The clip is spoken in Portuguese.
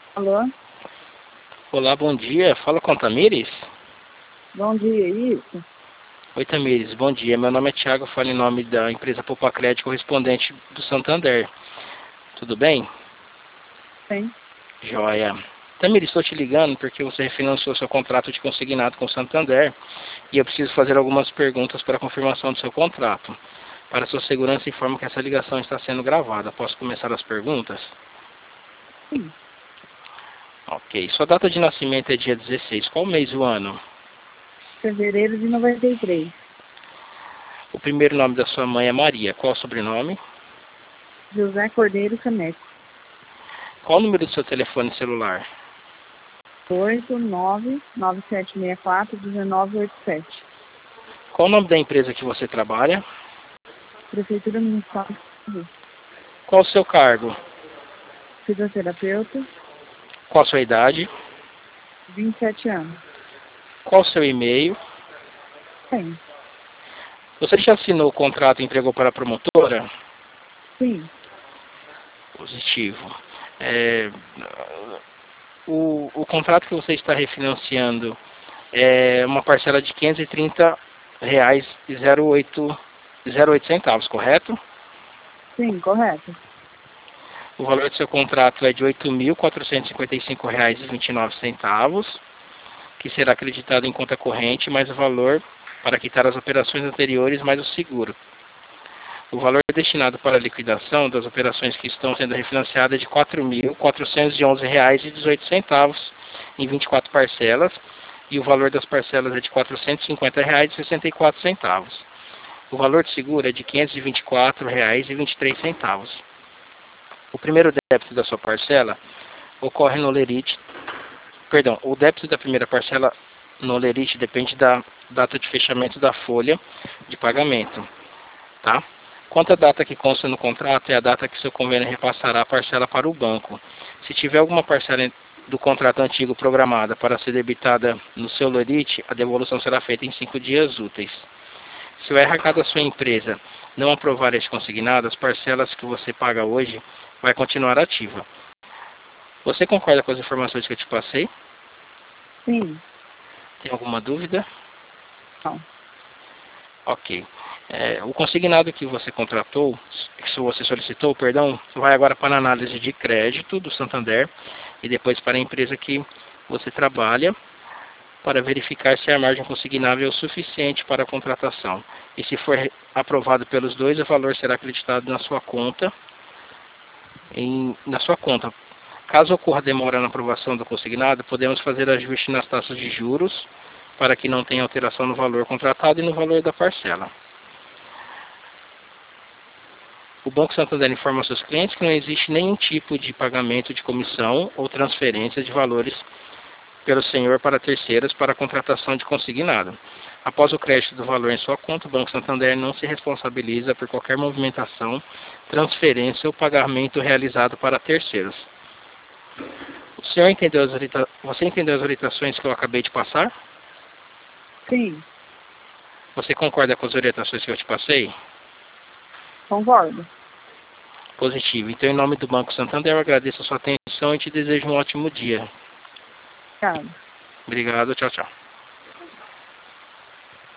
Alô? Olá, bom dia. Fala com a Tamires? Bom dia, isso? Oi, Tamires, bom dia. Meu nome é Thiago, falo em nome da empresa Poupa Crédito, correspondente do Santander. Tudo bem? Sim. Joia. Tamires, estou te ligando porque você refinanciou seu contrato de consignado com o Santander e eu preciso fazer algumas perguntas para a confirmação do seu contrato. Para sua segurança, informo que essa ligação está sendo gravada. Posso começar as perguntas? Sim. Ok. Sua data de nascimento é dia 16. Qual mês do ano? Fevereiro de 93. O primeiro nome da sua mãe é Maria. Qual o sobrenome? José Cordeiro Caneco. Qual o número do seu telefone celular? 89764-1987. Qual o nome da empresa que você trabalha? Prefeitura Municipal de Rio. Qual o seu cargo? Fisioterapeuta, Qual a sua idade? 27 anos. Qual o seu e-mail? Sim. Você já assinou o contrato e entregou para a promotora? Sim. Positivo. É, o contrato que você está refinanciando é uma parcela de R$ 530,08, correto? Sim, correto. O valor do seu contrato é de R$ 8.455,29, que será acreditado em conta corrente, mais o valor para quitar as operações anteriores, mais o seguro. O valor destinado para a liquidação das operações que estão sendo refinanciadas é de R$ 4.411,18 em 24 parcelas, e o valor das parcelas é de R$ 450,64. O valor de seguro é de R$ 524,23. O primeiro débito da sua parcela ocorre no lerite. Perdão, o débito da primeira parcela no lerite depende da data de fechamento da folha de pagamento, tá? Quanto à data que consta no contrato, é a data que seu convênio repassará a parcela para o banco. Se tiver alguma parcela do contrato antigo programada para ser debitada no seu lerite, a devolução será feita em 5 dias úteis. Se o RH da sua empresa não aprovar este consignado, as parcelas que você paga hoje vai continuar ativa. Você concorda com as informações que eu te passei? Sim. Tem alguma dúvida? Não. Ok. O consignado que você contratou, que você solicitou, perdão, vai agora para a análise de crédito do Santander e depois para a empresa que você trabalha para verificar se a margem consignável é o suficiente para a contratação. E se for aprovado pelos dois, o valor será acreditado na sua conta. Caso ocorra demora na aprovação do consignado, podemos fazer ajuste nas taxas de juros para que não tenha alteração no valor contratado e no valor da parcela. O Banco Santander informa aos seus clientes que não existe nenhum tipo de pagamento de comissão ou transferência de valores pelo senhor para terceiros para a contratação de consignado. Após o crédito do valor em sua conta, o Banco Santander não se responsabiliza por qualquer movimentação, transferência ou pagamento realizado para terceiros. Você entendeu as orientações que eu acabei de passar? Sim. Você concorda com as orientações que eu te passei? Concordo. Positivo. Então, em nome do Banco Santander, eu agradeço a sua atenção e te desejo um ótimo dia. Obrigada. Obrigado. Tchau, tchau.